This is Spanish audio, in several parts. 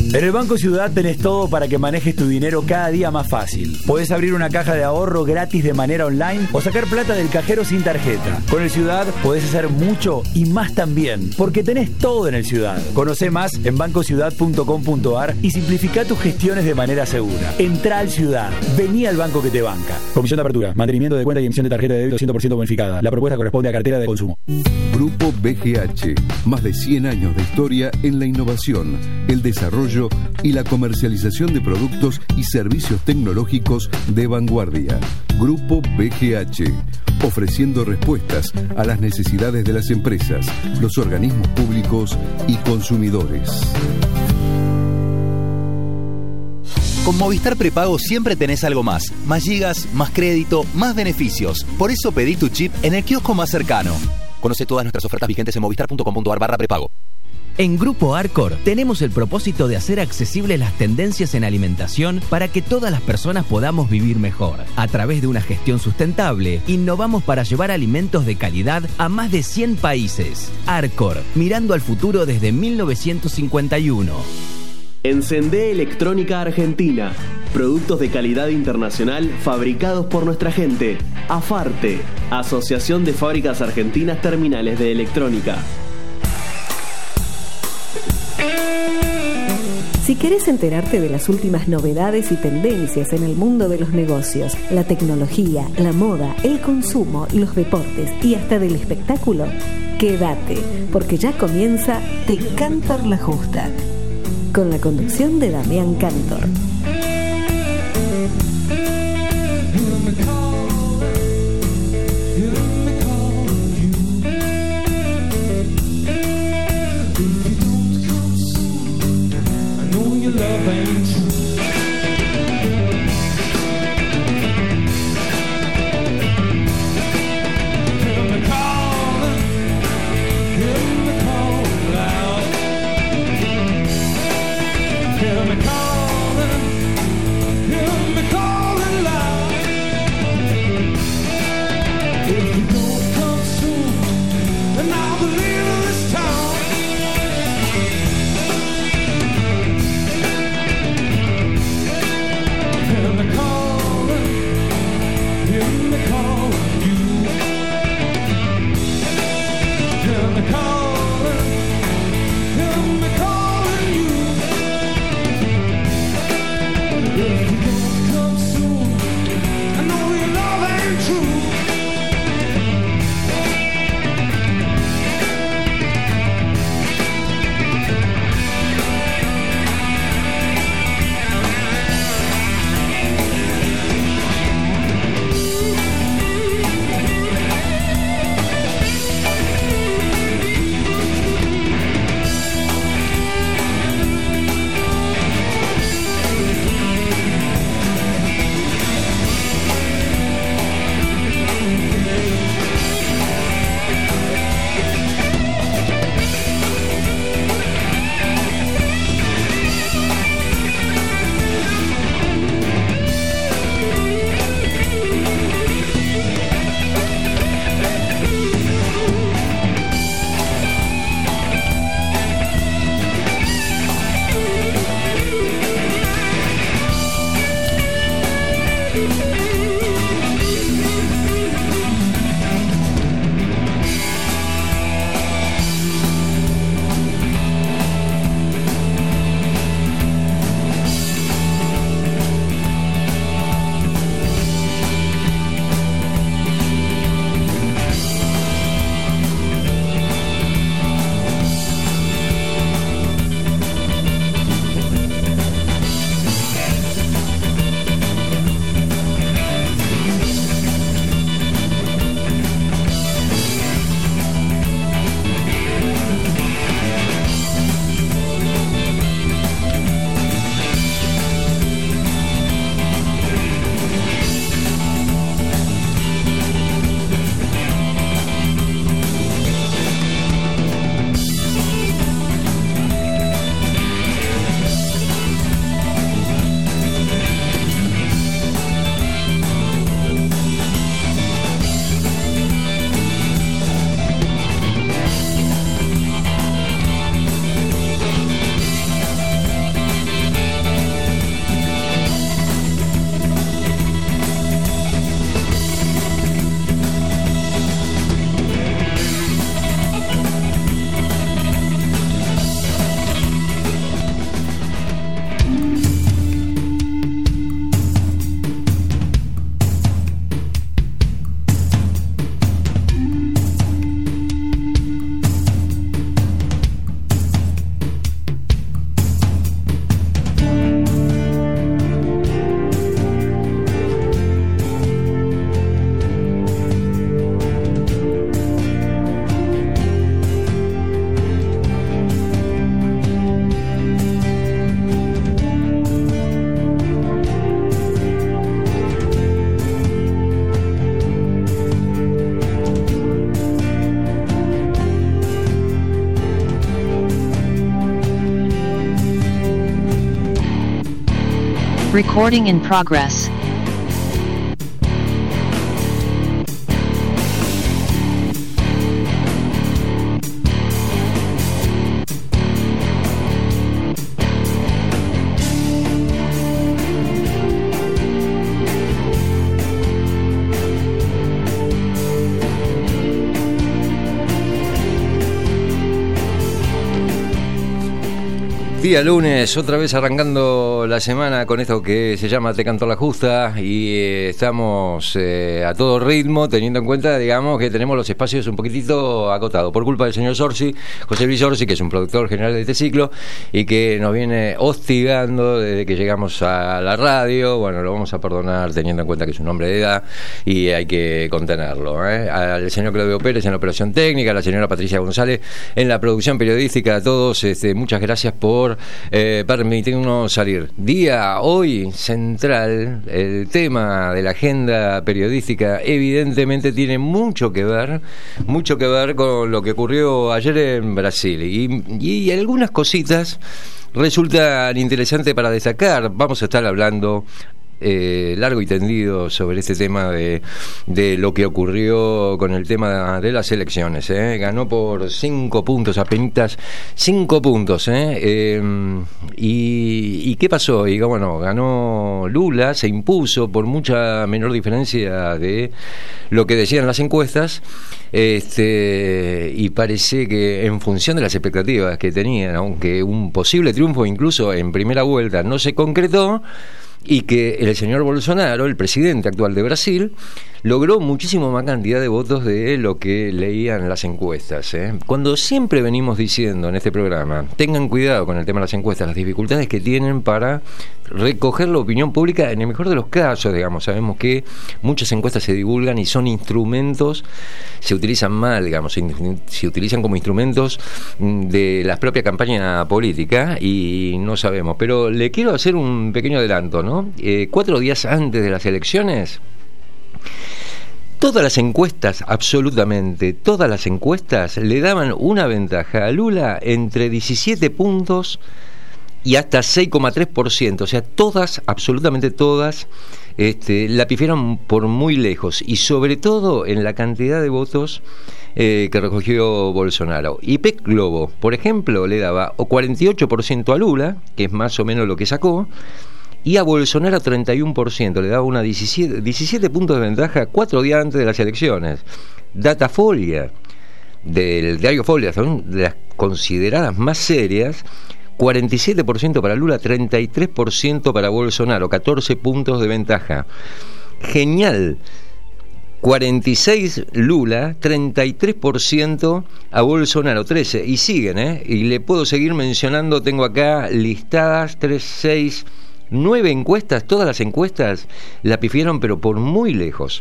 En el Banco Ciudad tenés todo para que manejes tu dinero cada día más fácil. Podés abrir una caja de ahorro gratis de manera online o sacar plata del cajero sin tarjeta. Con el Ciudad podés hacer mucho y más también, porque tenés todo en el Ciudad. Conocé más en bancociudad.com.ar y simplifica tus gestiones de manera segura. Entrá al Ciudad. Vení al banco que te banca. Comisión de apertura, mantenimiento de cuenta y emisión de tarjeta de débito 100% bonificada. La propuesta corresponde a cartera de consumo. Grupo BGH. Más de 100 años de historia en la innovación, el desarrollo y la comercialización de productos y servicios tecnológicos de vanguardia. Grupo BGH, ofreciendo respuestas a las necesidades de las empresas, los organismos públicos y consumidores. Con Movistar Prepago siempre tenés algo más. Más gigas, más crédito, más beneficios. Por eso pedí tu chip en el kiosco más cercano. Conoce todas nuestras ofertas vigentes en movistar.com.ar/prepago. En Grupo Arcor tenemos el propósito de hacer accesibles las tendencias en alimentación para que todas las personas podamos vivir mejor. A través de una gestión sustentable, innovamos para llevar alimentos de calidad a más de 100 países. Arcor, mirando al futuro desde 1951. Encendé Electrónica Argentina. Productos de calidad internacional fabricados por nuestra gente. AFARTE, Asociación de Fábricas Argentinas Terminales de Electrónica. Si querés enterarte de las últimas novedades y tendencias en el mundo de los negocios, la tecnología, la moda, el consumo, los deportes y hasta del espectáculo, quédate, porque ya comienza Te Cantor la Justa, con la conducción de Damián Cantor. Recording in progress. Día lunes, otra vez arrancando la semana con esto que se llama Te Canto la Justa y estamos a todo ritmo, teniendo en cuenta, digamos, que tenemos los espacios un poquitito acotados por culpa del señor Sorsi, José Luis Sorsi, que es un productor general de este ciclo y que nos viene hostigando desde que llegamos a la radio. Bueno, lo vamos a perdonar teniendo en cuenta que es un hombre de edad y hay que contenerlo, Al señor Claudio Pérez en la operación técnica, a la señora Patricia González en la producción periodística, a todos, muchas gracias por permitirnos salir. Día hoy central, el tema de la agenda periodística evidentemente tiene mucho que ver con lo que ocurrió ayer en Brasil y algunas cositas resultan interesantes para destacar. Vamos a estar hablando largo y tendido sobre este tema de lo que ocurrió con el tema de las elecciones. Ganó por 5 puntos, apenas 5 puntos. ¿Y qué pasó? Y bueno, ganó Lula, se impuso por mucha menor diferencia de lo que decían las encuestas. Y parece que en función de las expectativas que tenían, aunque un posible triunfo incluso en primera vuelta no se concretó, y que el señor Bolsonaro, el presidente actual de Brasil, logró muchísimo más cantidad de votos de lo que leían las encuestas. Cuando siempre venimos diciendo en este programa, tengan cuidado con el tema de las encuestas, las dificultades que tienen para recoger la opinión pública en el mejor de los casos, digamos. Sabemos que muchas encuestas se divulgan y son instrumentos, se utilizan mal, digamos, se utilizan como instrumentos de la propia campaña política y no sabemos. Pero le quiero hacer un pequeño adelanto, ¿no? 4 días antes de las elecciones, todas las encuestas, absolutamente todas las encuestas, le daban una ventaja a Lula entre 17 puntos y hasta 6,3%. O sea, todas, absolutamente todas, la pifiaron por muy lejos. Y sobre todo en la cantidad de votos que recogió Bolsonaro. IPEC Globo, por ejemplo, le daba o 48% a Lula, que es más o menos lo que sacó, y a Bolsonaro 31%, le daba una 17 puntos de ventaja 4 días antes de las elecciones. Datafolia, del diario Folia, son de las consideradas más serias, 47% para Lula, 33% para Bolsonaro, 14 puntos de ventaja. Genial, 46 Lula, 33% a Bolsonaro, 13, y siguen, y le puedo seguir mencionando, tengo acá listadas 3, 6, 9 encuestas, todas las encuestas la pifiaron pero por muy lejos.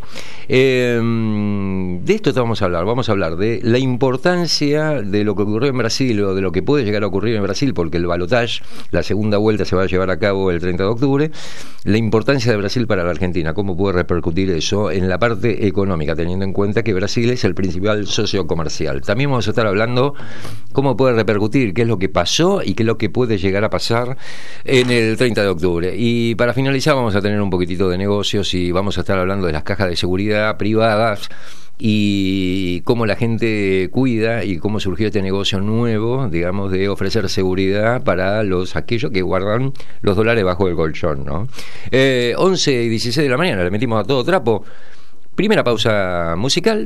De esto vamos a hablar de la importancia de lo que ocurrió en Brasil o de lo que puede llegar a ocurrir en Brasil, porque el balotaje, la segunda vuelta se va a llevar a cabo el 30 de octubre, la importancia de Brasil para la Argentina, cómo puede repercutir eso en la parte económica, teniendo en cuenta que Brasil es el principal socio comercial. También vamos a estar hablando cómo puede repercutir, qué es lo que pasó y qué es lo que puede llegar a pasar en el 30 de octubre. Y para finalizar vamos a tener un poquitito de negocios y vamos a estar hablando de las cajas de seguridad privadas y cómo la gente cuida y cómo surgió este negocio nuevo, digamos, de ofrecer seguridad para aquellos que guardan los dólares bajo el colchón, ¿no? 11 y 16 de la mañana, le metimos a todo trapo. Primera pausa musical.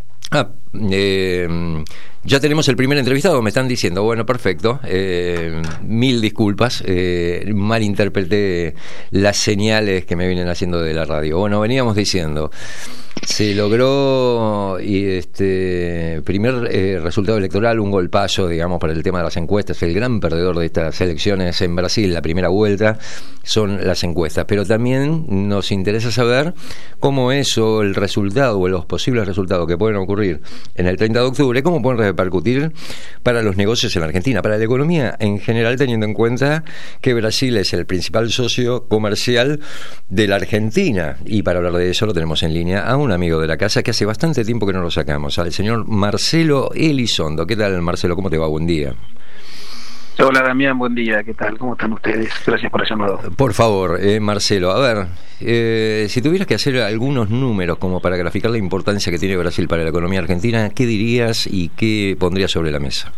Ya tenemos el primer entrevistado, me están diciendo. Bueno, perfecto, 1000 disculpas, malinterpreté las señales que me vienen haciendo de la radio. Bueno, veníamos diciendo, se logró primer resultado electoral, un golpazo, digamos, para el tema de las encuestas. El gran perdedor de estas elecciones en Brasil, la primera vuelta, son las encuestas. Pero también nos interesa saber cómo eso, el resultado o los posibles resultados que pueden ocurrir en el 30 de octubre, cómo pueden repercutir para los negocios en la Argentina, para la economía en general, teniendo en cuenta que Brasil es el principal socio comercial de la Argentina. Y para hablar de eso lo tenemos en línea a un amigo de la casa que hace bastante tiempo que no lo sacamos, al señor Marcelo Elizondo. ¿Qué tal, Marcelo? ¿Cómo te va? Buen día. Hola Damián, buen día, ¿qué tal? ¿Cómo están ustedes? Gracias por el llamado. Por favor, Marcelo, a ver, si tuvieras que hacer algunos números como para graficar la importancia que tiene Brasil para la economía argentina, ¿qué dirías y qué pondrías sobre la mesa?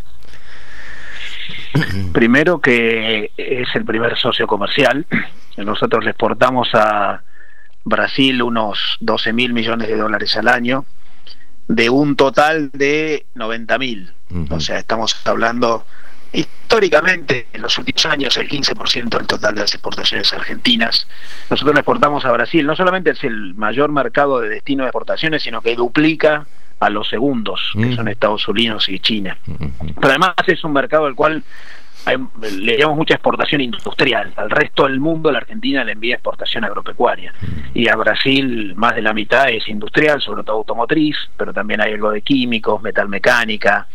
Primero que es el primer socio comercial. Nosotros le exportamos a Brasil unos 12.000 millones de dólares al año, de un total de 90.000. O sea, estamos hablando históricamente en los últimos años el 15% del total de las exportaciones argentinas. Nosotros le exportamos a Brasil, no solamente es el mayor mercado de destino de exportaciones, sino que duplica a los segundos, que son Estados Unidos y China. Pero además es un mercado al cual le llamamos mucha exportación industrial. Al resto del mundo la Argentina le envía exportación agropecuaria, y a Brasil más de la mitad es industrial, sobre todo automotriz, pero también hay algo de químicos, metalmecánica,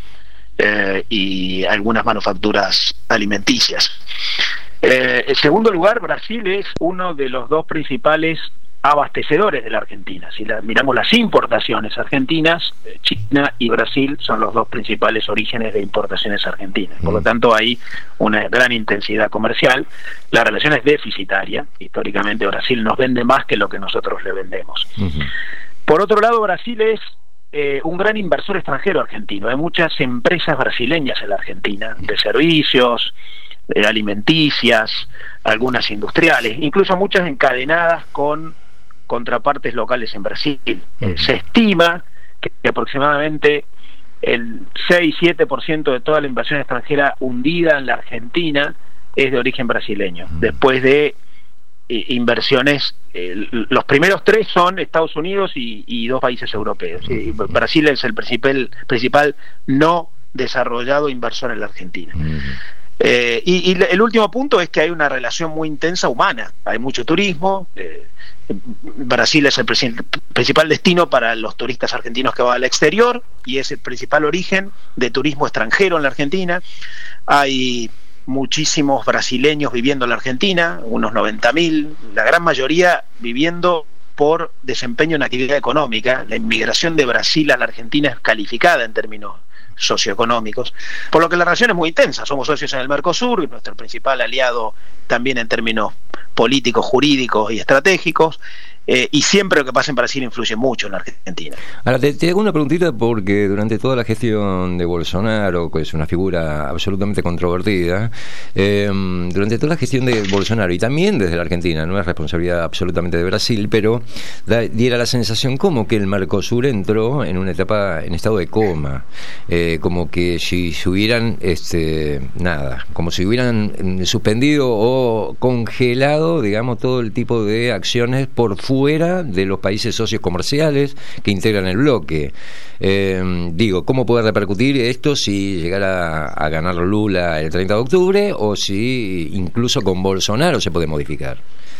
y algunas manufacturas alimenticias. En segundo lugar, Brasil es uno de los dos principales abastecedores de la Argentina. Si miramos las importaciones argentinas, China y Brasil son los dos principales orígenes de importaciones argentinas. Por lo tanto, hay una gran intensidad comercial. La relación es deficitaria. Históricamente Brasil nos vende más que lo que nosotros le vendemos. Por otro lado, Brasil es un gran inversor extranjero argentino. Hay muchas empresas brasileñas en la Argentina, de servicios, alimenticias, algunas industriales, incluso muchas encadenadas con contrapartes locales en Brasil. Se estima que aproximadamente el 6-7% de toda la inversión extranjera hundida en la Argentina es de origen brasileño. Después de inversiones, los primeros tres son Estados Unidos y dos países europeos. Brasil es el principal no desarrollado inversor en la Argentina. Y el último punto es que hay una relación muy intensa humana. Hay mucho turismo. Brasil es el principal destino para los turistas argentinos que van al exterior, y es el principal origen de turismo extranjero en la Argentina. Hay muchísimos brasileños viviendo en la Argentina, unos 90.000, la gran mayoría viviendo por desempeño en actividad económica. La inmigración de Brasil a la Argentina es calificada en términos socioeconómicos, por lo que la relación es muy intensa. Somos socios en el Mercosur, y nuestro principal aliado también en términos políticos, jurídicos y estratégicos, y siempre lo que pasa en Brasil influye mucho en la Argentina. Ahora te hago una preguntita, porque durante toda la gestión de Bolsonaro, que es una figura absolutamente controvertida, durante toda la gestión de Bolsonaro, y también desde la Argentina, no es responsabilidad absolutamente de Brasil, pero diera la sensación como que el Mercosur entró en una etapa en estado de coma, como que si se hubieran como si hubieran suspendido o congelado, digamos, todo el tipo de acciones por fuera de los países socios comerciales que integran el bloque. ¿Cómo puede repercutir esto si llegara a ganar Lula el 30 de octubre o si incluso con Bolsonaro se puede modificar?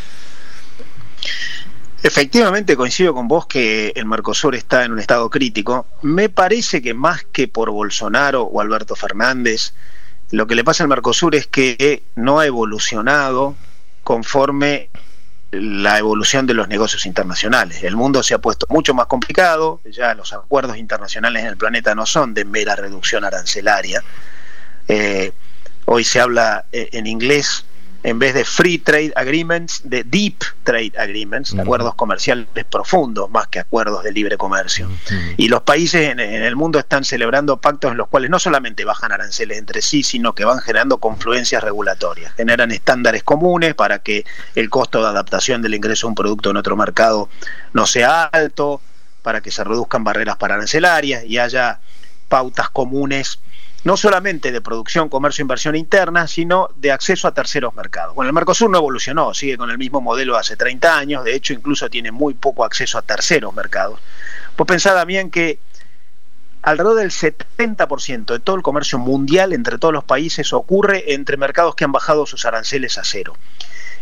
Efectivamente, coincido con vos que el Mercosur está en un estado crítico. Me parece que más que por Bolsonaro o Alberto Fernández, lo que le pasa al Mercosur es que no ha evolucionado conforme la evolución de los negocios internacionales. El mundo se ha puesto mucho más complicado. Ya los acuerdos internacionales en el planeta no son de mera reducción arancelaria. Hoy se habla en inglés, en vez de free trade agreements, de deep trade agreements, acuerdos comerciales profundos más que acuerdos de libre comercio. Y los países en el mundo están celebrando pactos en los cuales no solamente bajan aranceles entre sí, sino que van generando confluencias regulatorias, generan estándares comunes para que el costo de adaptación del ingreso a un producto en otro mercado no sea alto, para que se reduzcan barreras arancelarias y haya pautas comunes, no solamente de producción, comercio e inversión interna, sino de acceso a terceros mercados. Bueno, el Mercosur no evolucionó, sigue con el mismo modelo de hace 30 años, de hecho incluso tiene muy poco acceso a terceros mercados. Pues pensá también que alrededor del 70% de todo el comercio mundial entre todos los países ocurre entre mercados que han bajado sus aranceles a cero.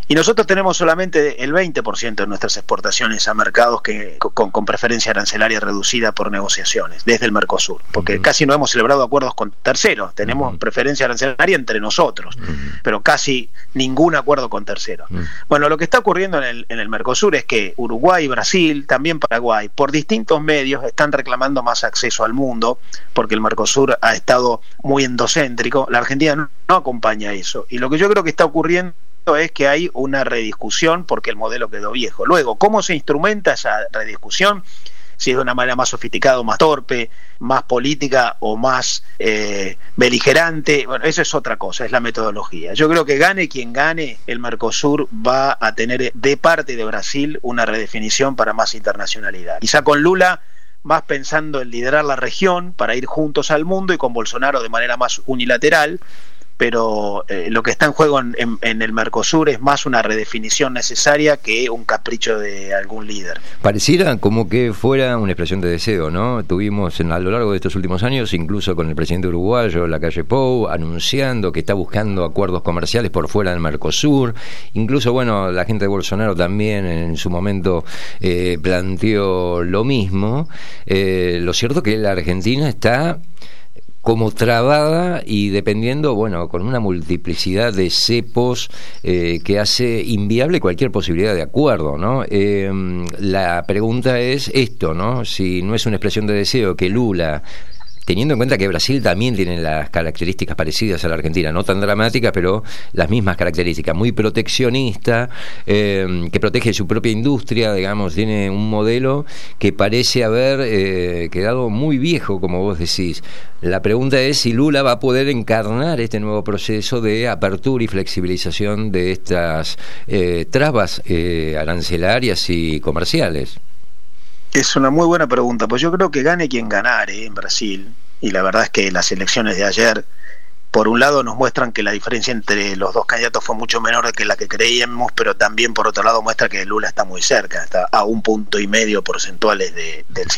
Y nosotros tenemos solamente el 20% de nuestras exportaciones a mercados que con preferencia arancelaria reducida por negociaciones desde el Mercosur, porque casi no hemos celebrado acuerdos con terceros, tenemos preferencia arancelaria entre nosotros, pero casi ningún acuerdo con terceros. Bueno, lo que está ocurriendo en el Mercosur es que Uruguay, Brasil, también Paraguay, por distintos medios están reclamando más acceso al mundo, porque el Mercosur ha estado muy endocéntrico. La Argentina no acompaña eso, y lo que yo creo que está ocurriendo es que hay una rediscusión porque el modelo quedó viejo. Luego, ¿cómo se instrumenta esa rediscusión? Si es de una manera más sofisticada o más torpe, más política o más beligerante, bueno, eso es otra cosa, es la metodología. Yo creo que gane quien gane, el Mercosur va a tener de parte de Brasil una redefinición para más internacionalidad. Quizá con Lula más pensando en liderar la región para ir juntos al mundo, y con Bolsonaro de manera más unilateral, pero lo que está en juego en el Mercosur es más una redefinición necesaria que un capricho de algún líder. Pareciera como que fuera una expresión de deseo, ¿no? Tuvimos a lo largo de estos últimos años, incluso con el presidente uruguayo, Lacalle Pou, anunciando que está buscando acuerdos comerciales por fuera del Mercosur. Incluso, bueno, la gente de Bolsonaro también en su momento planteó lo mismo. Lo cierto que la Argentina está como trabada y dependiendo, bueno, con una multiplicidad de cepos que hace inviable cualquier posibilidad de acuerdo, ¿no? La pregunta es esto, ¿no? Si no es una expresión de deseo que Lula, teniendo en cuenta que Brasil también tiene las características parecidas a la Argentina, no tan dramáticas, pero las mismas características, muy proteccionista, que protege su propia industria, digamos, tiene un modelo que parece haber quedado muy viejo, como vos decís. La pregunta es si Lula va a poder encarnar este nuevo proceso de apertura y flexibilización de estas trabas arancelarias y comerciales. Es una muy buena pregunta, pues yo creo que gane quien ganare en Brasil, y la verdad es que las elecciones de ayer, por un lado nos muestran que la diferencia entre los dos candidatos fue mucho menor que la que creíamos, pero también por otro lado muestra que Lula está muy cerca, está a 1,5 puntos porcentuales del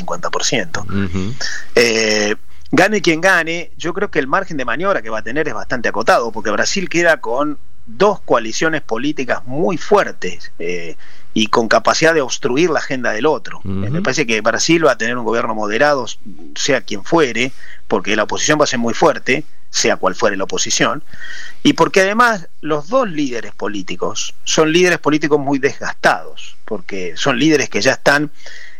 50%. Gane quien gane, yo creo que el margen de maniobra que va a tener es bastante acotado, porque Brasil queda con dos coaliciones políticas muy fuertes y con capacidad de obstruir la agenda del otro. Me parece que Brasil va a tener un gobierno moderado, sea quien fuere, porque la oposición va a ser muy fuerte, sea cual fuere la oposición, y porque además los dos líderes políticos son líderes políticos muy desgastados, porque son líderes que ya están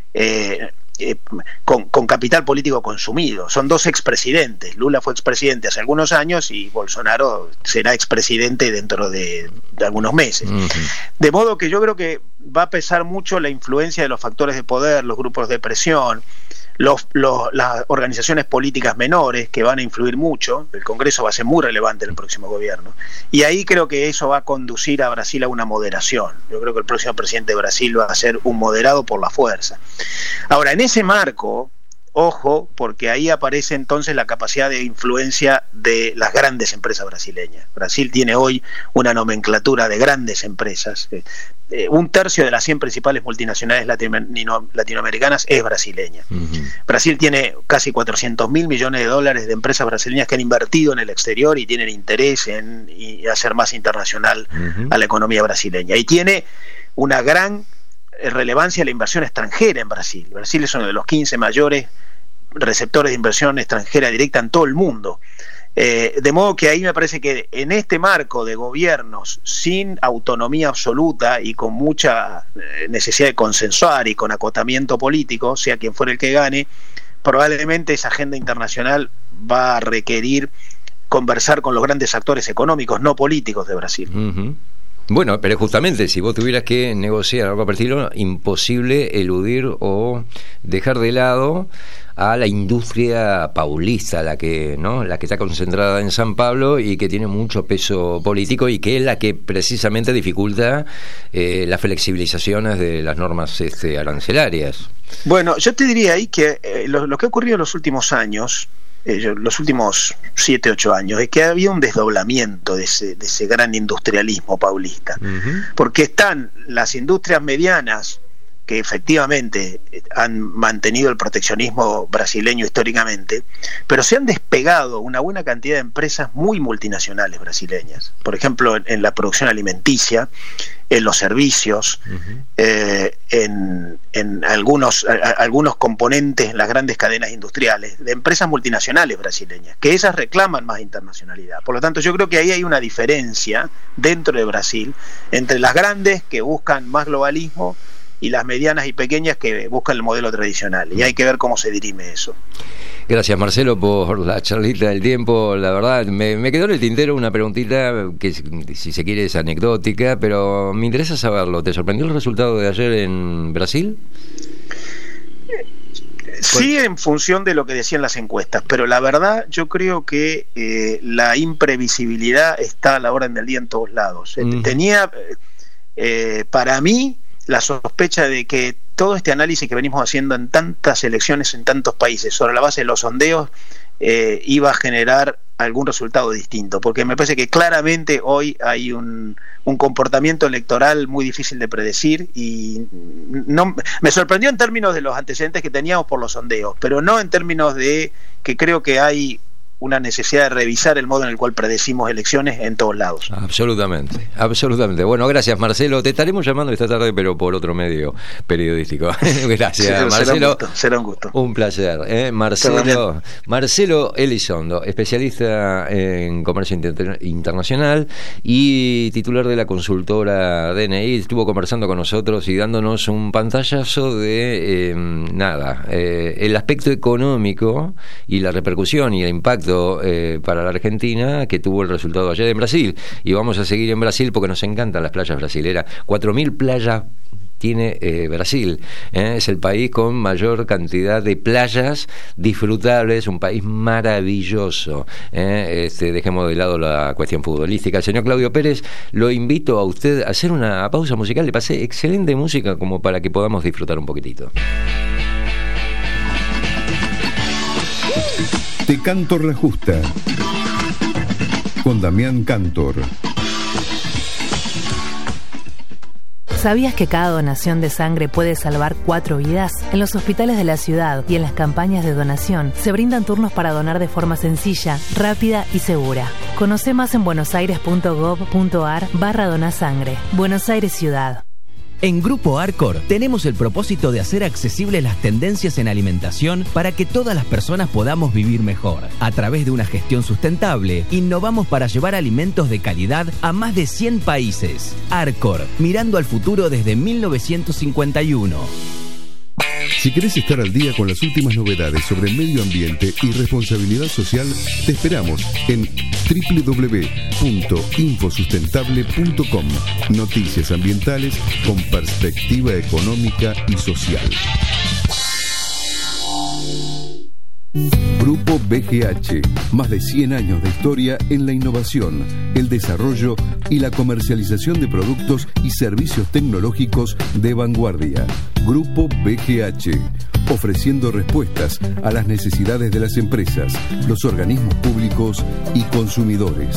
con capital político consumido. Son dos expresidentes. Lula fue expresidente hace algunos años y Bolsonaro será expresidente dentro de algunos meses. De modo que yo creo que va a pesar mucho la influencia de los factores de poder, los grupos de presión, las organizaciones políticas menores, que van a influir mucho. El Congreso va a ser muy relevante en el próximo gobierno, y ahí creo que eso va a conducir a Brasil a una moderación. Yo creo que el próximo presidente de Brasil va a ser un moderado por la fuerza. Ahora, en ese marco, ojo, porque ahí aparece entonces la capacidad de influencia de las grandes empresas brasileñas. Brasil tiene hoy una nomenclatura de grandes empresas. 1/3 de las 100 principales multinacionales latinoamericanas es brasileña. Brasil tiene casi 400.000 millones de dólares de empresas brasileñas que han invertido en el exterior y tienen interés en hacer más internacional a la economía brasileña. Y tiene una gran relevancia la inversión extranjera en Brasil. Brasil es uno de los 15 mayores receptores de inversión extranjera directa en todo el mundo. De modo que ahí me parece que en este marco de gobiernos sin autonomía absoluta y con mucha necesidad de consensuar y con acotamiento político, sea quien fuera el que gane, probablemente esa agenda internacional va a requerir conversar con los grandes actores económicos, no políticos de Brasil. Bueno, pero justamente si vos tuvieras que negociar algo por el estilo, imposible eludir o dejar de lado a la industria paulista, la que está concentrada en San Pablo y que tiene mucho peso político y que es la que precisamente dificulta las flexibilizaciones de las normas arancelarias. Bueno, yo te diría ahí que lo que ha ocurrido en los últimos años, los últimos 7-8 años, es que ha habido un desdoblamiento de ese gran industrialismo paulista, porque están las industrias medianas que efectivamente han mantenido el proteccionismo brasileño históricamente, pero se han despegado una buena cantidad de empresas muy multinacionales brasileñas. Por ejemplo, en la producción alimenticia, en los servicios, en algunos componentes en las grandes cadenas industriales, de empresas multinacionales brasileñas, que esas reclaman más internacionalidad. Por lo tanto, yo creo que ahí hay una diferencia dentro de Brasil entre las grandes, que buscan más globalismo, y las medianas y pequeñas, que buscan el modelo tradicional, y hay que ver cómo se dirime eso. Gracias, Marcelo, por la charlita del tiempo. La verdad, me quedó en el tintero una preguntita que, si se quiere, es anecdótica, pero me interesa saberlo. ¿Te sorprendió el resultado de ayer en Brasil? Sí, en función de lo que decían las encuestas, pero la verdad yo creo que la imprevisibilidad está a la orden del día en todos lados. Tenía, para mí, la sospecha de que todo este análisis que venimos haciendo en tantas elecciones en tantos países, sobre la base de los sondeos, iba a generar algún resultado distinto, porque me parece que claramente hoy hay un comportamiento electoral muy difícil de predecir, y no me sorprendió en términos de los antecedentes que teníamos por los sondeos, pero no en términos de que creo que hay una necesidad de revisar el modo en el cual predecimos elecciones en todos lados. Absolutamente, absolutamente. Bueno, gracias, Marcelo. Te estaremos llamando esta tarde, pero por otro medio periodístico. Gracias, Marcelo. Será un gusto. Un placer. Marcelo Elizondo, especialista en comercio internacional y titular de la consultora DNI, estuvo conversando con nosotros y dándonos un pantallazo de el aspecto económico y la repercusión y el impacto para la Argentina que tuvo el resultado ayer en Brasil. Y vamos a seguir en Brasil porque nos encantan las playas brasileras. 4.000 playas tiene Brasil, es el país con mayor cantidad de playas disfrutables, un país maravilloso. Dejemos de lado la cuestión futbolística. Señor Claudio Pérez, lo invito a usted a hacer una pausa musical. Le pasé excelente música como para que podamos disfrutar un poquitito. Te Cantor la Justa, con Damián Cantor. ¿Sabías que cada donación de sangre puede salvar 4 vidas? En los hospitales de la ciudad y en las campañas de donación se brindan turnos para donar de forma sencilla, rápida y segura. Conoce más en buenosaires.gov.ar/donasangre. Buenos Aires Ciudad. En Grupo Arcor tenemos el propósito de hacer accesibles las tendencias en alimentación para que todas las personas podamos vivir mejor. A través de una gestión sustentable, innovamos para llevar alimentos de calidad a más de 100 países. Arcor, mirando al futuro desde 1951. Si querés estar al día con las últimas novedades sobre medio ambiente y responsabilidad social, te esperamos en www.infosustentable.com. Noticias ambientales con perspectiva económica y social. Grupo BGH, más de 100 años de historia en la innovación, el desarrollo y la comercialización de productos y servicios tecnológicos de vanguardia. Grupo BGH, ofreciendo respuestas a las necesidades de las empresas, los organismos públicos y consumidores.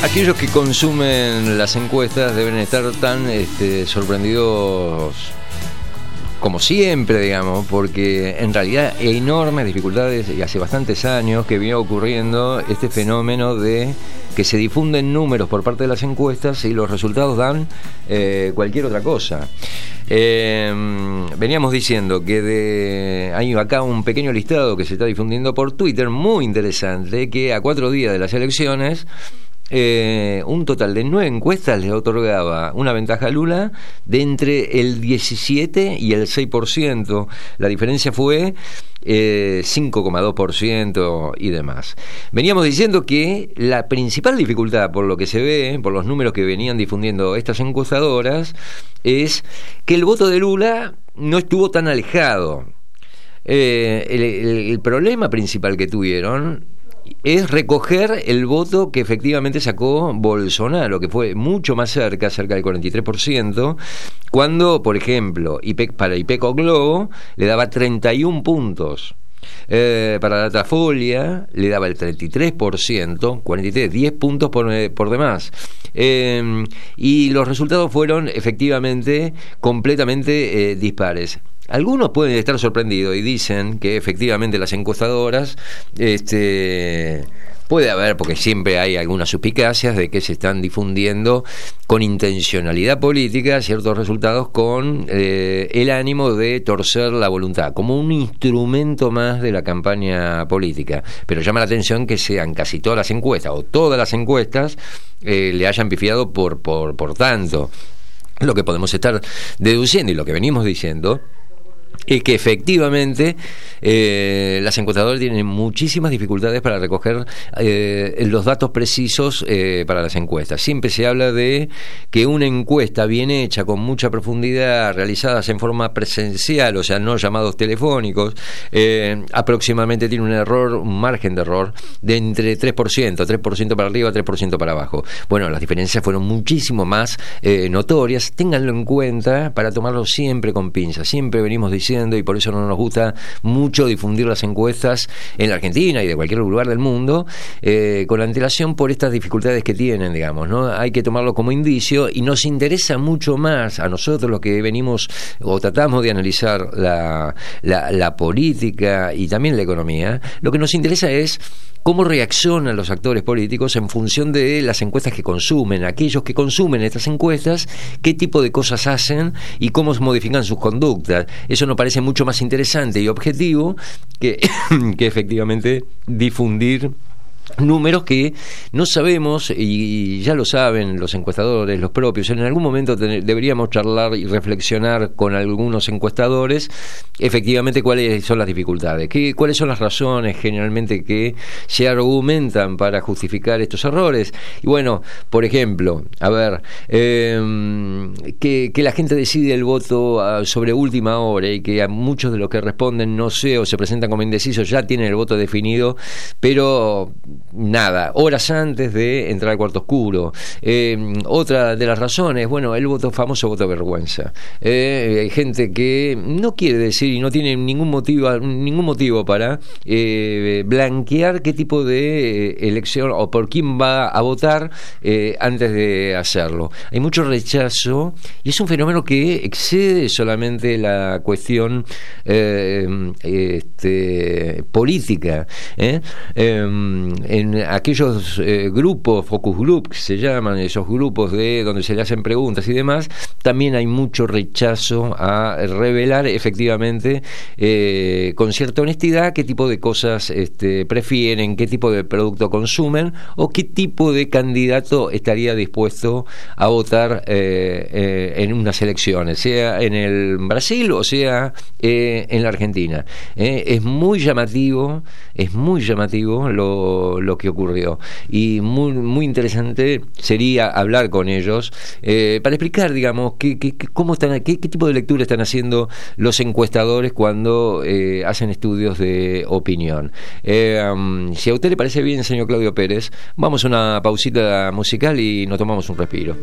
Aquellos que consumen las encuestas deben estar tan sorprendidos como siempre, digamos, porque en realidad hay enormes dificultades y hace bastantes años que viene ocurriendo este fenómeno de que se difunden números por parte de las encuestas y los resultados dan cualquier otra cosa. Veníamos diciendo que hay acá un pequeño listado que se está difundiendo por Twitter, muy interesante, que a 4 días de las elecciones un total de 9 encuestas le otorgaba una ventaja a Lula de entre el 17 y el 6%. La diferencia fue 5,2% y demás. Veníamos diciendo que la principal dificultad, por lo que se ve, por los números que venían difundiendo estas encuestadoras, es que el voto de Lula no estuvo tan alejado. El problema principal que tuvieron es recoger el voto que efectivamente sacó Bolsonaro, que fue mucho más cerca del 43%, cuando, por ejemplo, para Ipeco Globo le daba 31 puntos. Para Datafolia le daba el 33%, 43, 10 puntos por demás. Y los resultados fueron efectivamente completamente dispares. Algunos pueden estar sorprendidos y dicen que efectivamente las encuestadoras puede haber, porque siempre hay algunas suspicacias de que se están difundiendo con intencionalidad política ciertos resultados con el ánimo de torcer la voluntad, como un instrumento más de la campaña política. Pero llama la atención que sean casi todas las encuestas, o todas las encuestas, le hayan pifiado por tanto. Lo que podemos estar deduciendo y lo que venimos diciendo es que efectivamente las encuestadoras tienen muchísimas dificultades para recoger los datos precisos para las encuestas. Siempre se habla de que una encuesta bien hecha, con mucha profundidad, realizadas en forma presencial, o sea, no llamados telefónicos, aproximadamente tiene un margen de error de entre 3% para arriba, 3% para abajo. Bueno, las diferencias fueron muchísimo más notorias. Ténganlo en cuenta para tomarlo siempre con pinzas. Siempre venimos diciendo, y por eso no nos gusta mucho difundir las encuestas en la Argentina y de cualquier lugar del mundo, con antelación por estas dificultades que tienen, digamos, ¿no? Hay que tomarlo como indicio y nos interesa mucho más a nosotros los que venimos o tratamos de analizar la política y también la economía. Lo que nos interesa es cómo reaccionan los actores políticos en función de las encuestas que consumen, aquellos que consumen estas encuestas, qué tipo de cosas hacen y cómo modifican sus conductas. Eso nos parece mucho más interesante y objetivo que efectivamente difundir números que no sabemos, y ya lo saben los encuestadores, los propios. En algún momento deberíamos charlar y reflexionar con algunos encuestadores efectivamente cuáles son las dificultades, cuáles son las razones generalmente que se argumentan para justificar estos errores. Y bueno, por ejemplo, a ver, que la gente decide el voto sobre última hora y que a muchos de los que responden no sé o se presentan como indecisos ya tienen el voto definido, pero nada, horas antes de entrar al cuarto oscuro. Otra de las razones, bueno, el famoso voto vergüenza. Hay gente que no quiere decir y no tiene ningún motivo para blanquear qué tipo de elección o por quién va a votar antes de hacerlo. Hay mucho rechazo y es un fenómeno que excede solamente la cuestión política. En aquellos grupos, focus group, que se llaman, esos grupos donde se le hacen preguntas y demás, también hay mucho rechazo a revelar efectivamente con cierta honestidad qué tipo de cosas prefieren, qué tipo de producto consumen o qué tipo de candidato estaría dispuesto a votar en unas elecciones, sea en el Brasil o sea en la Argentina. Es muy llamativo lo que ocurrió y muy interesante sería hablar con ellos para explicar, digamos, cómo están, qué tipo de lectura están haciendo los encuestadores cuando hacen estudios de opinión. Si a usted le parece bien, señor Claudio Pérez, vamos a una pausita musical y nos tomamos un respiro.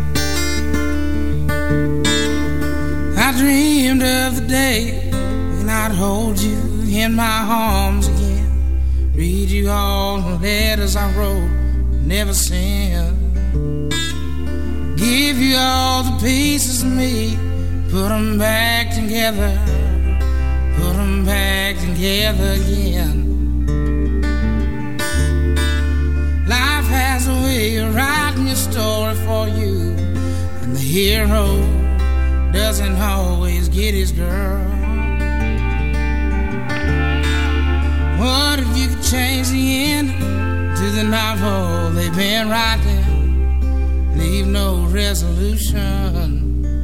I dreamed of the day when I'd hold you in my arms again, read you all the letters I wrote, never sent, give you all the pieces of me, put them back together, put them back together again. Life has a way of writing your story for you, and the hero doesn't always get his girl. What if you could change the end to the novel they've been writing, leave no resolution?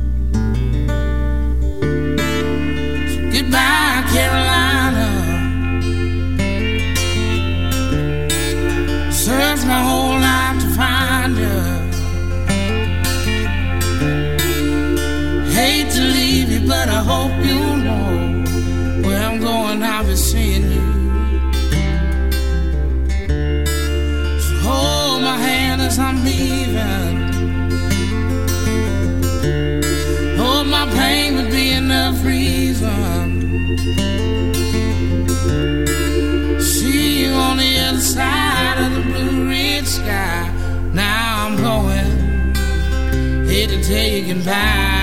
So goodbye, Carolina. Searched my whole life to find her. Hate to leave you, but I hope you'll know where I'm going, I'll be seeing you. So hold my hand as I'm leaving. Hold my pain would be enough reason. See you on the other side of the blue-red sky. Now I'm going, here to tell you goodbye.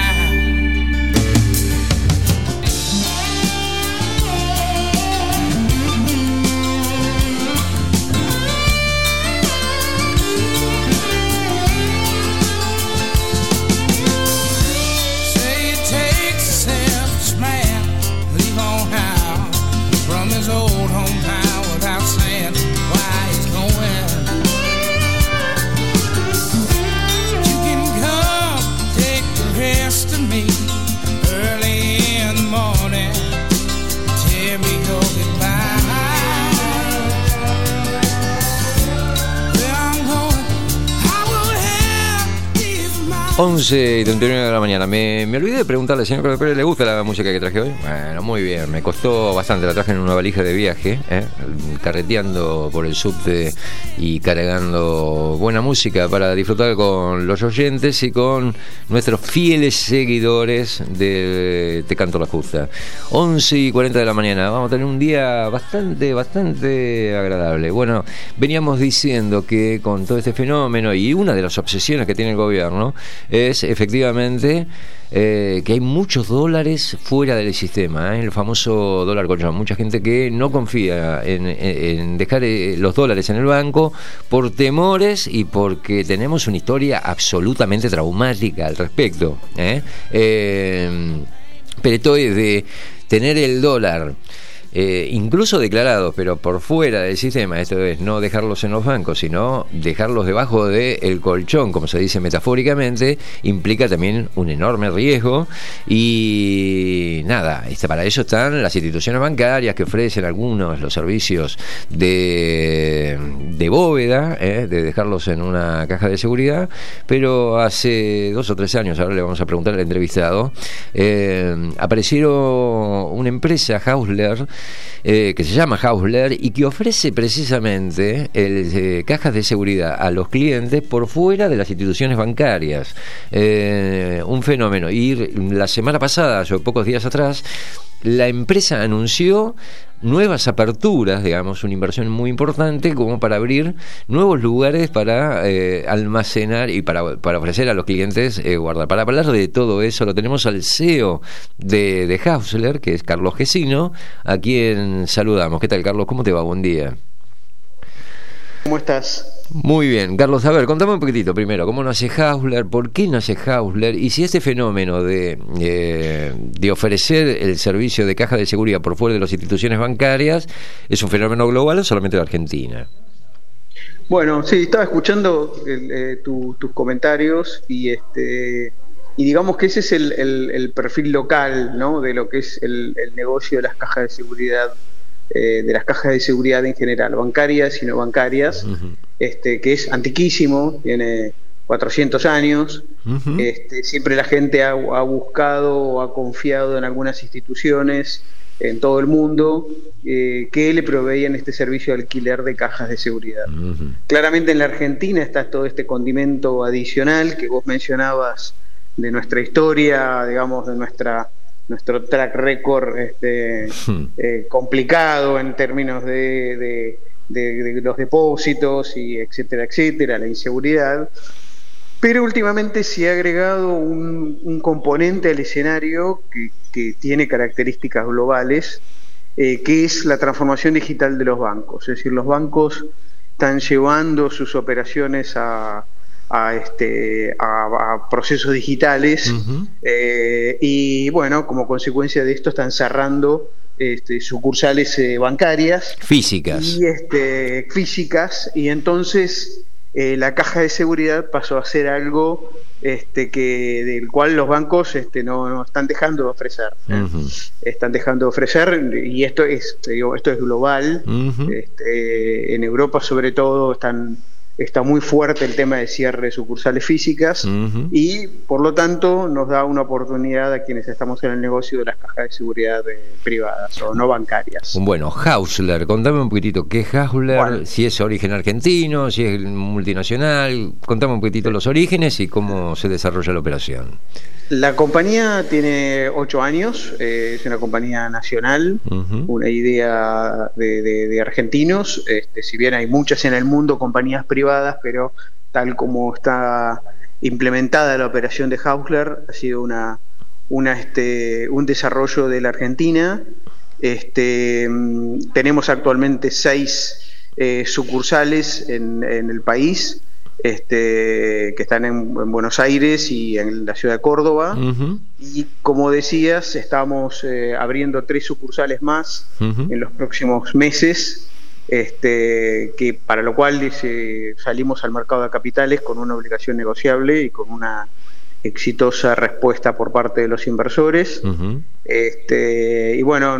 11:39 de la mañana. Me olvidé de preguntarle, señor Carlos Pérez, ¿le gusta la música que traje hoy? Bueno, muy bien, me costó bastante, la traje en una valija de viaje, carreteando por el subte y cargando buena música para disfrutar con los oyentes y con nuestros fieles seguidores de Te Canto la Justa. 11:40 de la mañana, vamos a tener un día bastante agradable. Bueno, veníamos diciendo que con todo este fenómeno y una de las obsesiones que tiene el gobierno es efectivamente que hay muchos dólares fuera del sistema, el famoso dólar colchón. Mucha gente que no confía en dejar los dólares en el banco por temores y porque tenemos una historia absolutamente traumática al respecto. Pero esto es de tener el dólar incluso declarados, pero por fuera del sistema, esto es no dejarlos en los bancos, sino dejarlos debajo del colchón, como se dice metafóricamente, implica también un enorme riesgo. Y nada, para eso están las instituciones bancarias que ofrecen algunos los servicios de bóveda, de dejarlos en una caja de seguridad. Pero hace 2 o 3 años, ahora le vamos a preguntar al entrevistado, aparecieron una empresa, Hausler, que se llama Hausler y que ofrece precisamente cajas de seguridad a los clientes por fuera de las instituciones bancarias. Un fenómeno. Y la semana pasada, hace pocos días atrás, la empresa anunció nuevas aperturas, digamos, una inversión muy importante como para abrir nuevos lugares para almacenar y para ofrecer a los clientes guardar. Para hablar de todo eso lo tenemos al CEO de Hausler, que es Carlos Gesino, a quien saludamos. ¿Qué tal, Carlos? ¿Cómo te va? Buen día. ¿Cómo estás? Muy bien, Carlos, a ver, contame un poquitito primero, ¿cómo nace Hausler? ¿Por qué nace Hausler? Y si este fenómeno de ofrecer el servicio de caja de seguridad por fuera de las instituciones bancarias es un fenómeno global o solamente de Argentina. Bueno, sí, estaba escuchando tus comentarios y digamos que ese es el perfil local, ¿no? De lo que es el negocio de las cajas de seguridad. De las cajas de seguridad en general, bancarias y no bancarias, que es antiquísimo, tiene 400 años. Siempre la gente ha buscado o ha confiado en algunas instituciones en todo el mundo que le proveían este servicio de alquiler de cajas de seguridad. Claramente en la Argentina está todo este condimento adicional que vos mencionabas de nuestra historia, digamos, de nuestra nuestro track record complicado en términos de los depósitos y etcétera, la inseguridad. Pero últimamente se ha agregado un componente al escenario que tiene características globales, que es la transformación digital de los bancos. Es decir, los bancos están llevando sus operaciones a procesos digitales, y bueno, como consecuencia de esto están cerrando sucursales bancarias físicas y entonces la caja de seguridad pasó a ser algo del cual los bancos no están dejando de ofrecer. Están dejando de ofrecer, y esto es global. En Europa sobre todo está muy fuerte el tema de cierre de sucursales físicas, y por lo tanto nos da una oportunidad a quienes estamos en el negocio de las cajas de seguridad privadas o no bancarias. Bueno, Haussler, contame un poquitito qué es Haussler, Bueno. si es origen argentino, si es multinacional, contame un poquitito los orígenes y cómo se desarrolla la operación. La compañía tiene 8 años, es una compañía nacional, una idea de argentinos, si bien hay muchas en el mundo, compañías privadas, pero tal como está implementada la operación de Haussler, ha sido un desarrollo de la Argentina. Tenemos actualmente 6 sucursales en el país, que están en Buenos Aires y en la ciudad de Córdoba, y como decías, estamos abriendo 3 sucursales más en los próximos meses, que para lo cual salimos al mercado de capitales con una obligación negociable y con una exitosa respuesta por parte de los inversores. Y bueno,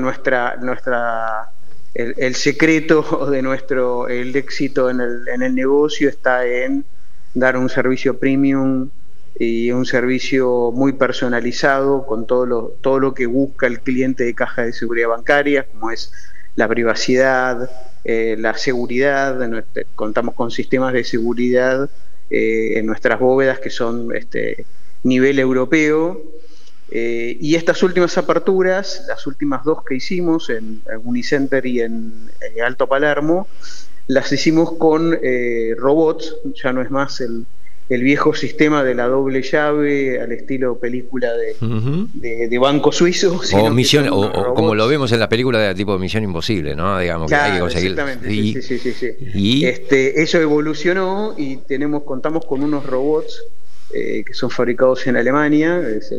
el secreto de el éxito en el negocio está en dar un servicio premium y un servicio muy personalizado con todo lo que busca el cliente de caja de seguridad bancaria, como es la privacidad, la seguridad. Contamos con sistemas de seguridad en nuestras bóvedas que son nivel europeo. Y estas últimas aperturas, las últimas 2 que hicimos en Unicenter y en Alto Palermo, las hicimos con robots. Ya no es más el viejo sistema de la doble llave al estilo película de banco suizo, o misión, o como lo vemos en la película de tipo Misión Imposible, ¿no? Digamos, claro, que hay que conseguir. Exactamente. Sí. Y eso evolucionó y contamos con unos robots que son fabricados en Alemania. Es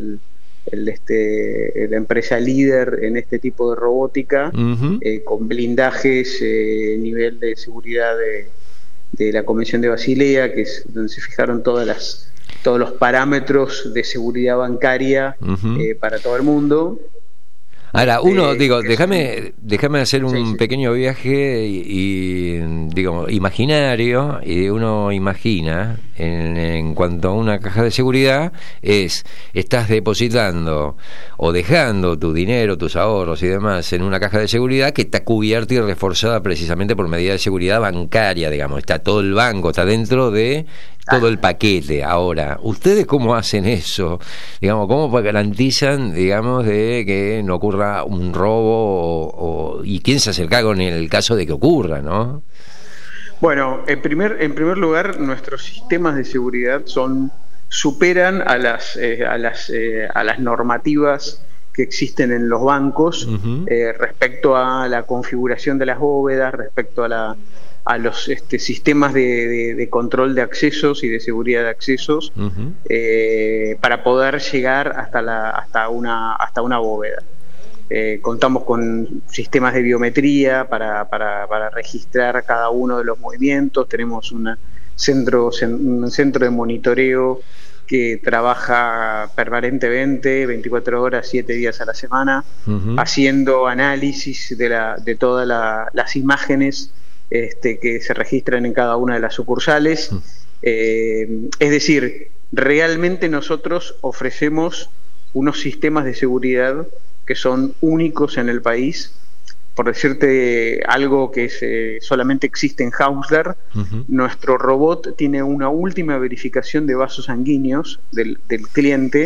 la empresa líder en este tipo de robótica, con blindajes, nivel de seguridad de la Convención de Basilea, que es donde se fijaron todos los parámetros de seguridad bancaria para todo el mundo. Ahora, déjame hacer un pequeño viaje y digamos, imaginario, y uno imagina en cuanto a una caja de seguridad, estás depositando o dejando tu dinero, tus ahorros y demás en una caja de seguridad que está cubierta y reforzada precisamente por medidas de seguridad bancaria, digamos, está todo el banco, está dentro de todo el paquete. Ahora, ¿ustedes cómo hacen eso? Digamos, ¿cómo garantizan, digamos, de que no ocurra un robo y quién se hace cargo en el caso de que ocurra, ¿no? Bueno, en primer lugar, nuestros sistemas de seguridad superan a las normativas que existen en los bancos, respecto a la configuración de las bóvedas, respecto a los sistemas de control de accesos y de seguridad de accesos, para poder llegar hasta una bóveda. Contamos con sistemas de biometría para registrar cada uno de los movimientos. Tenemos un centro de monitoreo que trabaja permanentemente, 24 horas, 7 días a la semana, haciendo análisis de todas las imágenes que se registran en cada una de las sucursales. Es decir, realmente nosotros ofrecemos unos sistemas de seguridad que son únicos en el país. Por decirte algo que solamente existe en Haussler, nuestro robot tiene una última verificación de vasos sanguíneos del cliente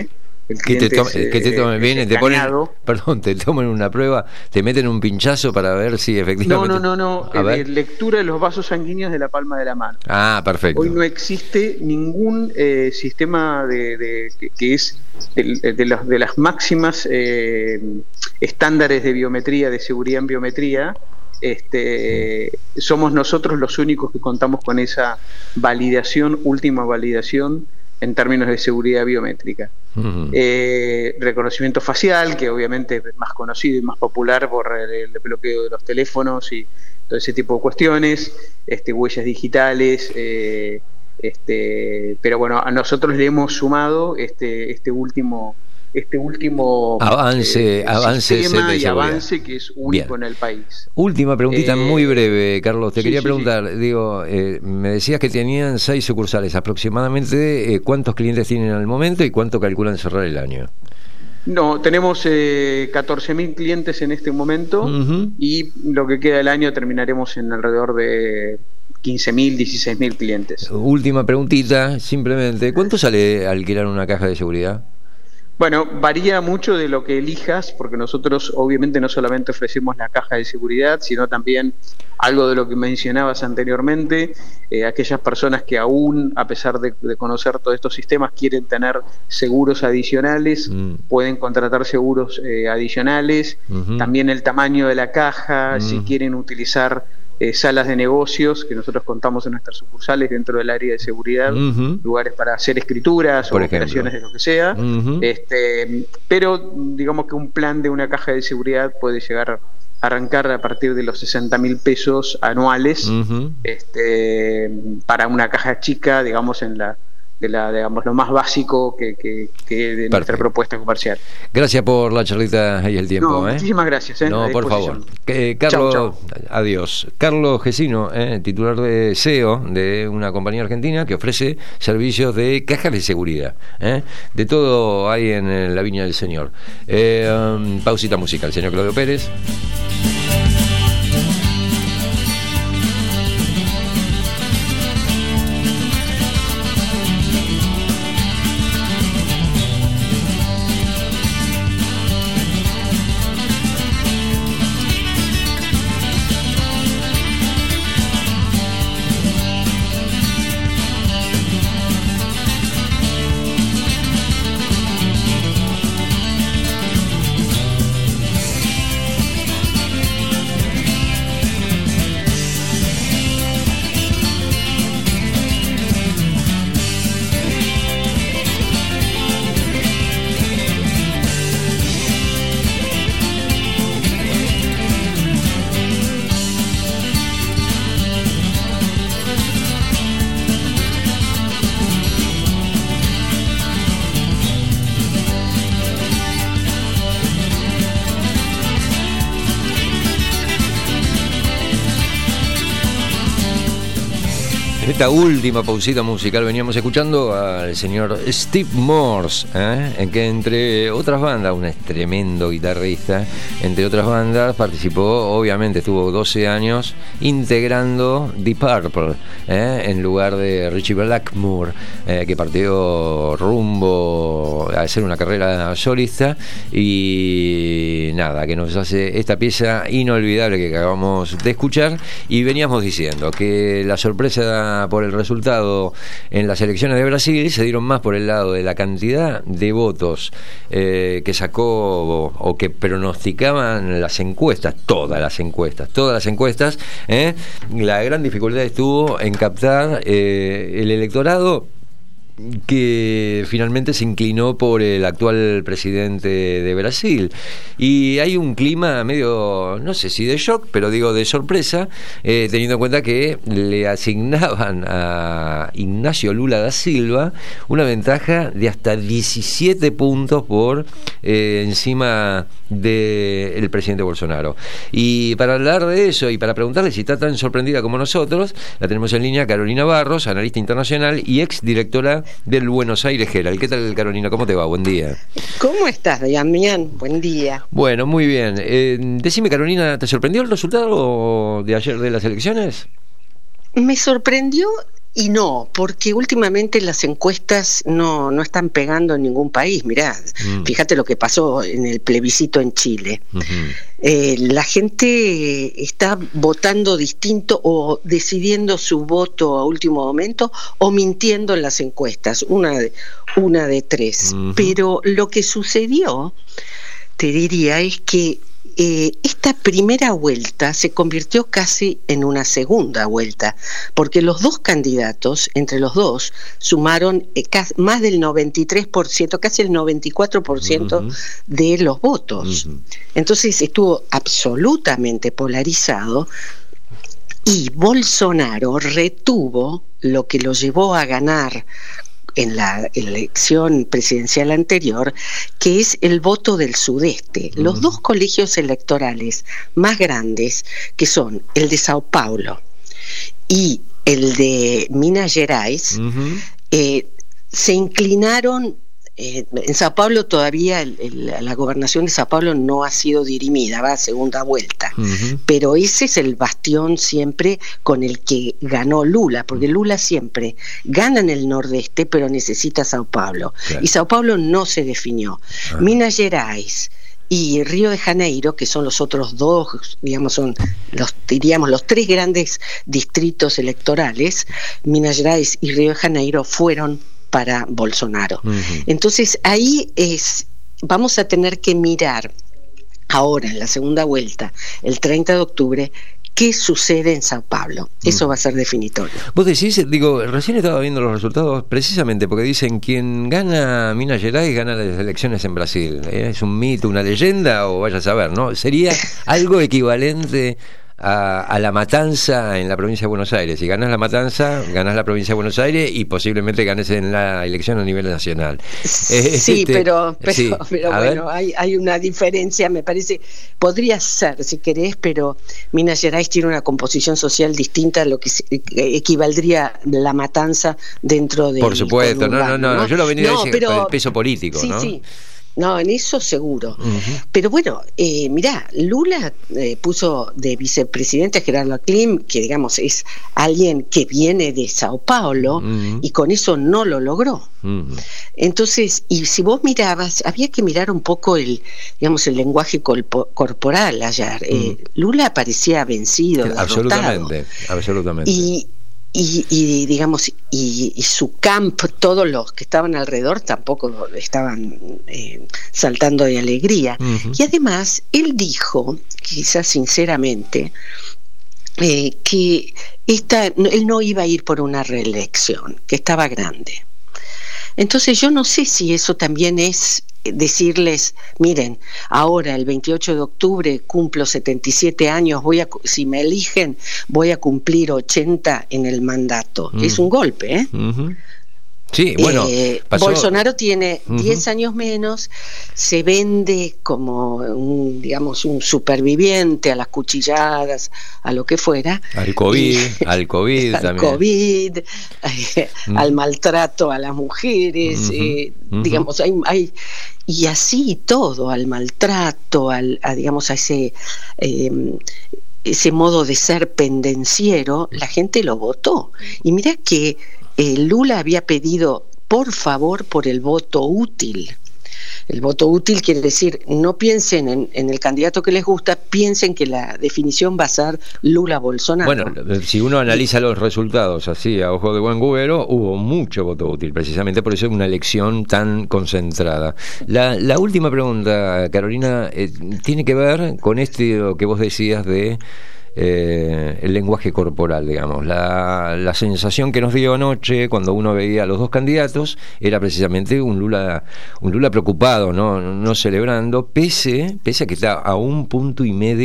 el ¿Qué cliente te tomen? Vienen, te ponen, escaneado. perdón, te toman una prueba, te meten un pinchazo para ver si efectivamente... No. A ver. Lectura de los vasos sanguíneos de la palma de la mano. Ah, perfecto. Hoy no existe ningún sistema que es de las máximas estándares de biometría, de seguridad en biometría. Somos nosotros los únicos que contamos con esa última validación en términos de seguridad biométrica. Reconocimiento facial, que obviamente es más conocido y más popular por el bloqueo de los teléfonos y todo ese tipo de cuestiones, huellas digitales, pero bueno, a nosotros le hemos sumado este último avance sistema de y avance que es único Bien. en el país. Última preguntita muy breve, Carlos. Te quería sí. preguntar, me decías que tenían 6 sucursales aproximadamente. ¿Cuántos clientes tienen al momento y cuánto calculan cerrar el año? No, tenemos 14.000 clientes en este momento y lo que queda del año terminaremos en alrededor de 15.000, 16.000 clientes. Última preguntita, simplemente. ¿Cuánto sale alquilar una caja de seguridad? Bueno, varía mucho de lo que elijas, porque nosotros obviamente no solamente ofrecemos la caja de seguridad, sino también algo de lo que mencionabas anteriormente, aquellas personas que aún, a pesar de conocer todos estos sistemas, quieren tener seguros adicionales, pueden contratar seguros adicionales, también el tamaño de la caja, si quieren utilizar salas de negocios, que nosotros contamos en nuestras sucursales dentro del área de seguridad, lugares para hacer escrituras o operaciones de lo que sea, pero digamos que un plan de una caja de seguridad puede llegar a arrancar a partir de los 60.000 pesos anuales, para una caja chica, digamos, digamos lo más básico que de nuestra propuesta comercial. Gracias por la charlita y el tiempo. Muchísimas gracias. No, por favor. Carlos, chau. Adiós. Carlos Gesino, titular de CEO de una compañía argentina que ofrece servicios de cajas de seguridad. De todo hay en la viña del Señor. Pausita musical, señor Claudio Pérez. Esta última pausita musical veníamos escuchando al señor Steve Morse, en que entre otras bandas, un tremendo guitarrista, entre otras bandas participó, obviamente estuvo 12 años integrando Deep Purple, en lugar de Richie Blackmore, que partió rumbo a hacer una carrera solista, y nada, que nos hace esta pieza inolvidable que acabamos de escuchar. Y veníamos diciendo que la sorpresa por el resultado en las elecciones de Brasil se dieron más por el lado de la cantidad de votos que sacó o que pronosticaban las encuestas, todas las encuestas. La gran dificultad estuvo en captar el electorado que finalmente se inclinó por el actual presidente de Brasil. Y hay un clima medio, no sé si de shock, pero digo de sorpresa, teniendo en cuenta que le asignaban a Ignacio Lula da Silva una ventaja de hasta 17 puntos por encima del presidente Bolsonaro. Y para hablar de eso y para preguntarle si está tan sorprendida como nosotros, la tenemos en línea Carolina Barros, analista internacional y ex directora del Buenos Aires Herald. ¿Qué tal, Carolina? ¿Cómo te va? Buen día. ¿Cómo estás, Damián? Buen día. Bueno, muy bien. Decime, Carolina, ¿te sorprendió el resultado de ayer de las elecciones? Me sorprendió Y no, porque últimamente las encuestas no están pegando en ningún país. Mirá, fíjate lo que pasó en el plebiscito en Chile. La gente está votando distinto o decidiendo su voto a último momento o mintiendo en las encuestas, una de tres. Pero lo que sucedió, te diría, es que esta primera vuelta se convirtió casi en una segunda vuelta, porque los dos candidatos, entre los dos, sumaron más del 93%, casi el 94% de los votos. Entonces estuvo absolutamente polarizado y Bolsonaro retuvo lo que lo llevó a ganar en la elección presidencial anterior, que es el voto del sudeste. Los dos colegios electorales más grandes, que son el de Sao Paulo y el de Minas Gerais, se inclinaron. En Sao Paulo todavía la gobernación de Sao Paulo no ha sido dirimida, va a segunda vuelta, pero ese es el bastión siempre con el que ganó Lula, porque Lula siempre gana en el nordeste pero necesita Sao Paulo, y Sao Paulo no se definió. Minas Gerais y Río de Janeiro, que son los otros dos, digamos, son los tres grandes distritos electorales, Minas Gerais y Río de Janeiro fueron para Bolsonaro. Entonces ahí vamos a tener que mirar ahora en la segunda vuelta, el 30 de octubre, qué sucede en Sao Paulo. Eso va a ser definitorio. Vos decís, recién estaba viendo los resultados precisamente porque dicen quien gana Minas Gerais gana las elecciones en Brasil. ¿Es un mito, una leyenda o vaya a saber, no? Sería algo equivalente a La Matanza en la provincia de Buenos Aires. Si ganas La Matanza, ganas la provincia de Buenos Aires y posiblemente ganes en la elección a nivel nacional. Sí, pero bueno, hay una diferencia, me parece. Podría ser, si querés, pero Minas Gerais tiene una composición social distinta a lo que equivaldría La Matanza dentro de. Por supuesto, no, yo lo venía diciendo con el peso político, sí, ¿no? Sí. No, en eso seguro. Pero bueno, mirá, Lula puso de vicepresidente a Gerardo Klim, que digamos es alguien que viene de Sao Paulo, y con eso no lo logró. Entonces, y si vos mirabas, había que mirar un poco el lenguaje corporal ayer. Lula parecía vencido, derrotado. Absolutamente. Y digamos, y su camp, todos los que estaban alrededor tampoco estaban saltando de alegría. Y además, él dijo, quizás sinceramente, que él no iba a ir por una reelección, que estaba grande. Entonces yo no sé si eso también es decirles, miren, ahora el 28 de octubre cumplo 77 años, si me eligen voy a cumplir 80 en el mandato. Es un golpe, ¿eh? Sí, bueno, Bolsonaro tiene 10 años menos, se vende como un superviviente a las cuchilladas, a lo que fuera. Al COVID también. Al maltrato a las mujeres, digamos, hay y así todo, al maltrato, a ese modo de ser pendenciero, la gente lo votó. Y mirá que Lula había pedido, por favor, por el voto útil. El voto útil quiere decir, no piensen en el candidato que les gusta, piensen que la definición va a ser Lula-Bolsonaro. Bueno, si uno analiza los resultados así a ojo de buen cubero, hubo mucho voto útil, precisamente por eso es una elección tan concentrada. La última pregunta, Carolina, tiene que ver con lo que vos decías de el lenguaje corporal, digamos. La sensación que nos dio anoche cuando uno veía a los dos candidatos era precisamente un Lula preocupado, no celebrando, pese a que está a 1,5 puntos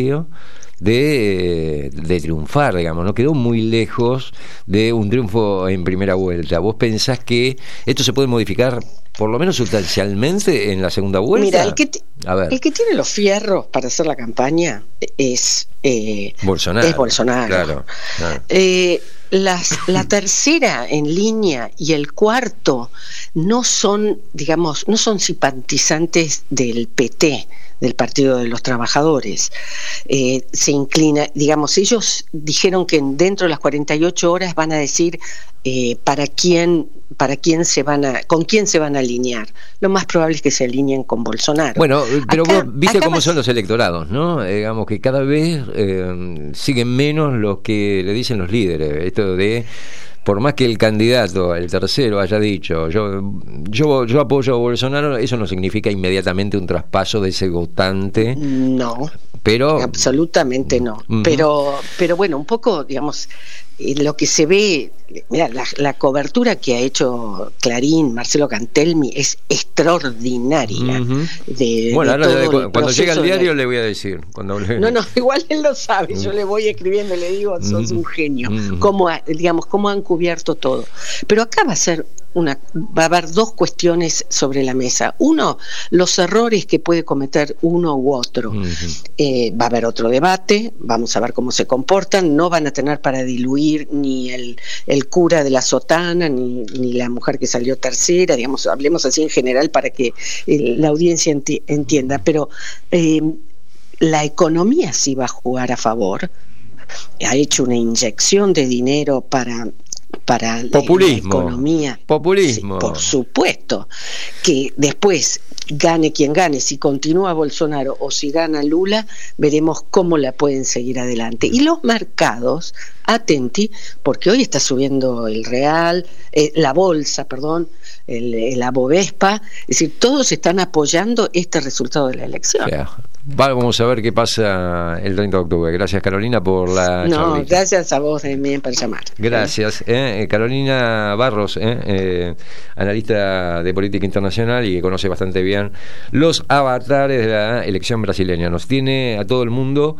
de triunfar, digamos, no quedó muy lejos de un triunfo en primera vuelta. ¿Vos pensás que esto se puede modificar por lo menos sustancialmente en la segunda vuelta? Mira, el que tiene los fierros para hacer la campaña es Bolsonaro. Claro. La tercera en línea y el cuarto no son simpatizantes del PT, del Partido de los Trabajadores. Se inclina, digamos, ellos dijeron que dentro de las 48 horas van a decir con quién se van a alinear. Lo más probable es que se alineen con Bolsonaro. Bueno, pero vos viste cómo son los electorados, ¿no? Digamos que cada vez siguen menos los que le dicen los líderes. Esto de, por más que el candidato, el tercero, haya dicho yo apoyo a Bolsonaro, eso no significa inmediatamente un traspaso de ese votante. No, pero absolutamente no. Pero bueno, un poco, digamos, lo que se ve, mira, la cobertura que ha hecho Clarín, Marcelo Cantelmi, es extraordinaria. Bueno, ahora cuando llegue al diario le voy a decir. No, igual él lo sabe. Yo le voy escribiendo y le digo, sos un genio. Cómo han cubierto todo. Pero acá va a haber dos cuestiones sobre la mesa. Uno, los errores que puede cometer uno u otro. Va a haber otro debate, vamos a ver cómo se comportan. No van a tener para diluir ni el cura de la sotana, ni la mujer que salió tercera, digamos, hablemos así en general para que la audiencia entienda. Pero la economía sí va a jugar a favor. Ha hecho una inyección de dinero para populismo, la economía. Populismo. Sí, por supuesto. Que después gane quien gane, si continúa Bolsonaro o si gana Lula, veremos cómo la pueden seguir adelante. Y los mercados, atenti, porque hoy está subiendo el real, la bolsa, perdón, la Bovespa, es decir, todos están apoyando este resultado de la elección. Vamos a ver qué pasa el 30 de octubre. Gracias, Carolina, por la charlita. Gracias a vos también por llamar. Gracias. Carolina Barros, analista de política internacional y que conoce bastante bien los avatares de la elección brasileña. Nos tiene a todo el mundo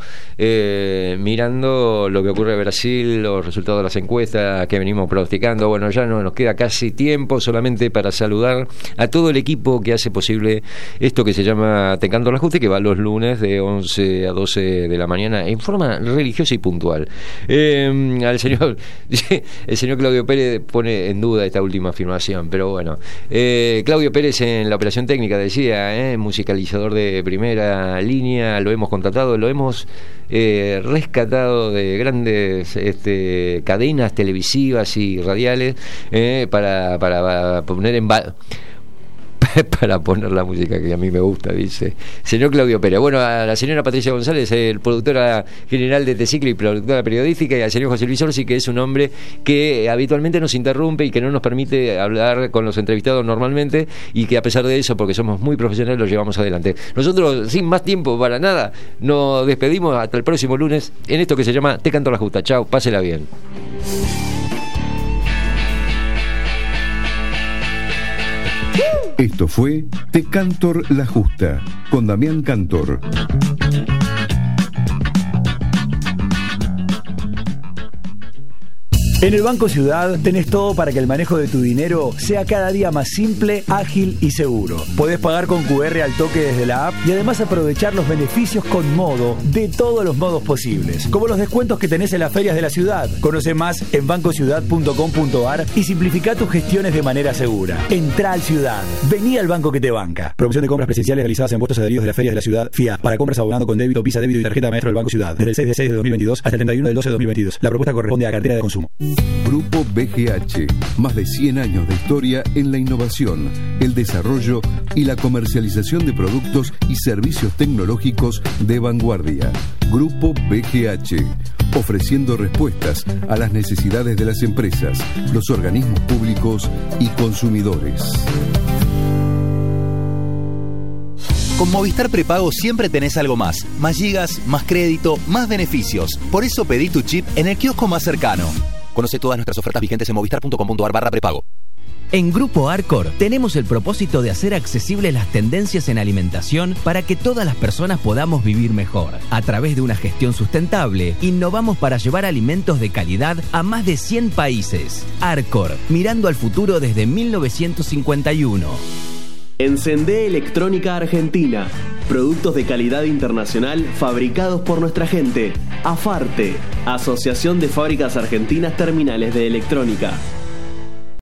mirando lo que ocurre en Brasil, los resultados de las encuestas que venimos pronosticando. Bueno, ya no nos queda casi tiempo, solamente para saludar a todo el equipo que hace posible esto que se llama Te Canto el Ajuste, que va los lunes de 11 a 12 de la mañana en forma religiosa y puntual. El señor Claudio Pérez pone en duda esta última afirmación, pero bueno, Claudio Pérez en la operación técnica decía, musicalizador de primera línea, lo hemos contratado, lo hemos rescatado de grandes cadenas televisivas y radiales para poner en para poner la música que a mí me gusta, dice señor Claudio Pérez. Bueno, a la señora Patricia González, productora general de Teciclo y productora periodística, y al señor José Luis Orsi, que es un hombre que habitualmente nos interrumpe y que no nos permite hablar con los entrevistados normalmente, y que a pesar de eso, porque somos muy profesionales, lo llevamos adelante. Nosotros, sin más tiempo para nada, nos despedimos hasta el próximo lunes en esto que se llama Te Canto la Justa. Chao, pásela bien. Esto fue Te Cantor la Justa, con Damián Cantor. En el Banco Ciudad tenés todo para que el manejo de tu dinero sea cada día más simple, ágil y seguro. Podés pagar con QR al toque desde la app y además aprovechar los beneficios con Modo de todos los modos posibles, como los descuentos que tenés en las ferias de la ciudad. Conoce más en bancociudad.com.ar y simplifica tus gestiones de manera segura. Entrá al Ciudad. Vení al banco que te banca. Promoción de compras presenciales realizadas en puestos adheridos de las ferias de la ciudad FIA para compras abonando con débito, Visa, débito y tarjeta maestro del Banco Ciudad. Desde el 6 de 6 de 2022 hasta el 31 del 12 de 2022. La propuesta corresponde a cartera de consumo. Grupo BGH, más de 100 años de historia en la innovación, el desarrollo y la comercialización de productos y servicios tecnológicos de vanguardia. Grupo BGH, ofreciendo respuestas a las necesidades de las empresas, los organismos públicos y consumidores. Con Movistar Prepago siempre tenés algo más. Más gigas, más crédito, más beneficios. Por eso pedí tu chip en el kiosco más cercano. Conoce todas nuestras ofertas vigentes en movistar.com.ar/prepago. En Grupo Arcor tenemos el propósito de hacer accesibles las tendencias en alimentación para que todas las personas podamos vivir mejor. A través de una gestión sustentable, innovamos para llevar alimentos de calidad a más de 100 países. Arcor, mirando al futuro desde 1951. Encendé Electrónica Argentina. Productos de calidad internacional fabricados por nuestra gente. AFARTE, Asociación de Fábricas Argentinas Terminales de Electrónica.